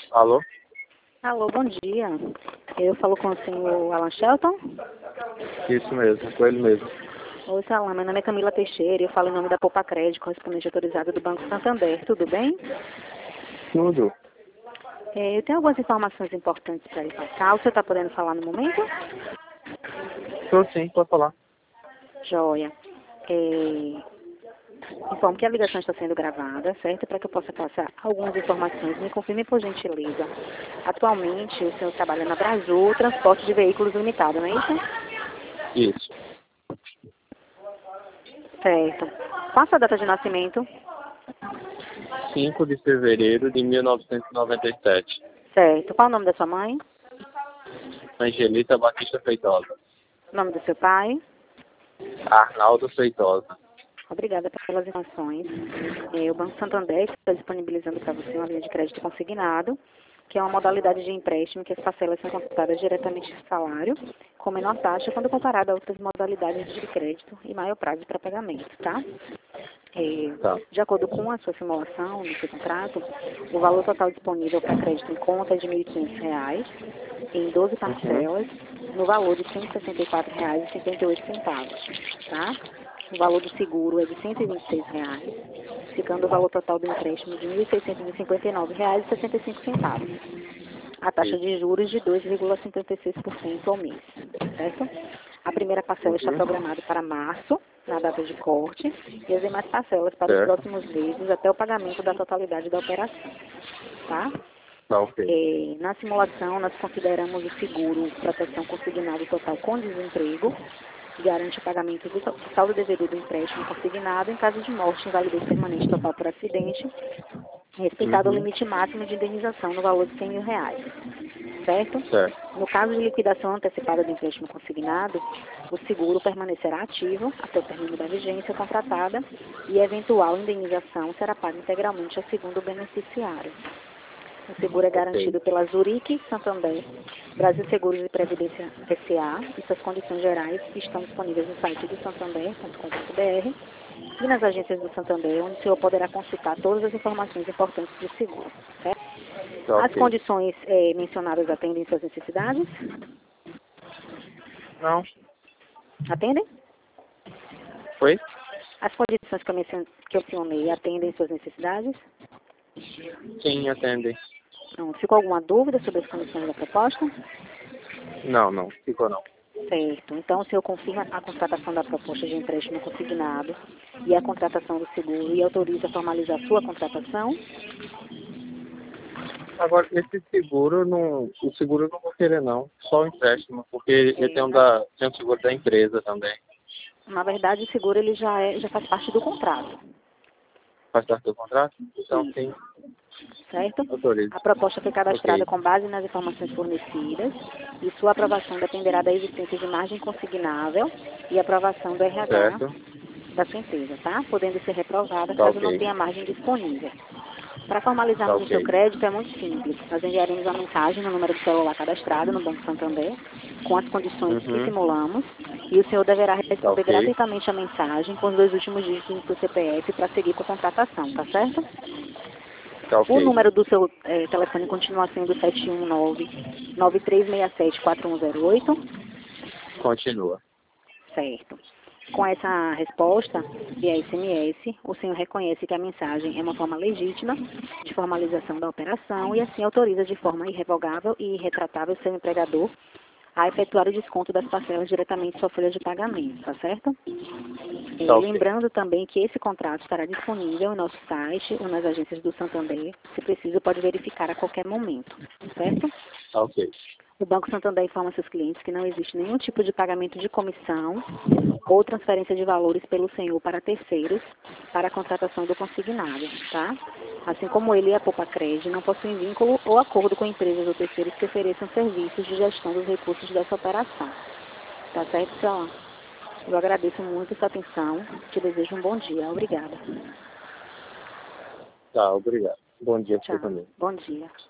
Alô? Alô, bom dia. Eu falo com o senhor Alan Shelton? Isso mesmo, com ele mesmo. Oi, Alan, meu nome é Camila Teixeira e eu falo em nome da Poupa Crédito, correspondente autorizada do Banco Santander. Tudo bem? Tudo. Eu tenho algumas informações importantes para lhe passar. O senhor está podendo falar no momento? Tô sim, pode falar. Joia. Informo que a ligação está sendo gravada, certo? Para que eu possa passar algumas informações. Me confirme, por gentileza. Atualmente, o senhor trabalha na Brasil, transporte de veículos limitado, não é isso? Isso. Certo. Qual a sua data de nascimento? 5 de fevereiro de 1997. Certo. Qual o nome da sua mãe? Angelita Batista Feitosa. O nome do seu pai? Arnaldo Feitosa. Obrigada pelas informações. O Banco Santander está disponibilizando para você uma linha de crédito consignado, que é uma modalidade de empréstimo que as parcelas são computadas diretamente no salário, com menor taxa quando comparado a outras modalidades de crédito e maior prazo para pagamento, tá? Tá. De acordo com a sua simulação do seu contrato, o valor total disponível para crédito em conta é de R$ 1.500, em 12 parcelas, no valor de R$ 164,78, tá? O valor do seguro é de R$ 126, ficando o valor total do empréstimo de R$ 1.659,65. A taxa de juros de 2,56% ao mês, certo? A primeira parcela está programada para março, na data de corte, e as demais parcelas para os próximos meses até o pagamento da totalidade da operação, tá? Tá, ok. Na simulação, nós consideramos o seguro proteção consignado total com desemprego, que garante o pagamento do saldo devedor do empréstimo consignado em caso de morte, invalidez permanente total por acidente, respeitado o limite máximo de indenização no valor de R$ 100.000, certo? Certo. No caso de liquidação antecipada do empréstimo consignado, o seguro permanecerá ativo até o término da vigência contratada e a eventual indenização será paga integralmente ao segundo beneficiário. O seguro é garantido pela Zurich Santander, Brasil Seguros e Previdência S.A. e suas condições gerais estão disponíveis no site do santander.com.br e nas agências do Santander, onde o senhor poderá consultar todas as informações importantes do seguro, certo? Tá, As condições mencionadas atendem suas necessidades? Não. Atendem? Foi? As condições que eu mencionei atendem suas necessidades? Sim, atendem. Não. Ficou alguma dúvida sobre as condições da proposta? Não, ficou não. Certo. Então, o senhor confirma a contratação da proposta de empréstimo consignado e a contratação do seguro e autoriza a formalizar sua contratação? Agora, esse seguro, o seguro eu não vou querer não, só o empréstimo, porque eu tenho um seguro da empresa também. Na verdade, o seguro ele já faz parte do contrato. Faz parte do contrato? Então, sim, Certo? autorizo. A proposta foi cadastrada Ok. com base nas informações fornecidas e sua aprovação dependerá da existência de margem consignável e aprovação do RH Certo. da sua empresa, tá? Podendo ser reprovada Tá, caso não ok. tenha margem disponível. Para Tá, formalizarmos o seu ok. crédito é muito simples. Nós enviaremos uma mensagem no número de celular cadastrado no Banco Santander com as condições que simulamos e o senhor deverá Tá, responder ok. gratuitamente a mensagem com os 2 últimos dígitos do seu CPF para seguir com a contratação, tá certo? Tá, O ok. número do seu telefone continua sendo 719-9367-4108. Continua. Certo. Com essa resposta via SMS, o senhor reconhece que a mensagem é uma forma legítima de formalização da operação e assim autoriza de forma irrevogável e irretratável seu empregador a efetuar o desconto das parcelas diretamente em sua folha de pagamento, tá certo? Tá, ok. Lembrando também que esse contrato estará disponível no nosso site ou nas agências do Santander. Se preciso, pode verificar a qualquer momento, certo? Tá, ok. O Banco Santander informa seus clientes que não existe nenhum tipo de pagamento de comissão ou transferência de valores pelo senhor para terceiros para a contratação do consignado, tá? Assim como ele e a Poupa Crédito não possuem vínculo ou acordo com empresas ou terceiros que ofereçam serviços de gestão dos recursos dessa operação. Tá certo, senhor? Eu agradeço muito a sua atenção. Te desejo um bom dia. Obrigada. Tá, obrigado. Bom dia para você Tchau. também. Bom dia.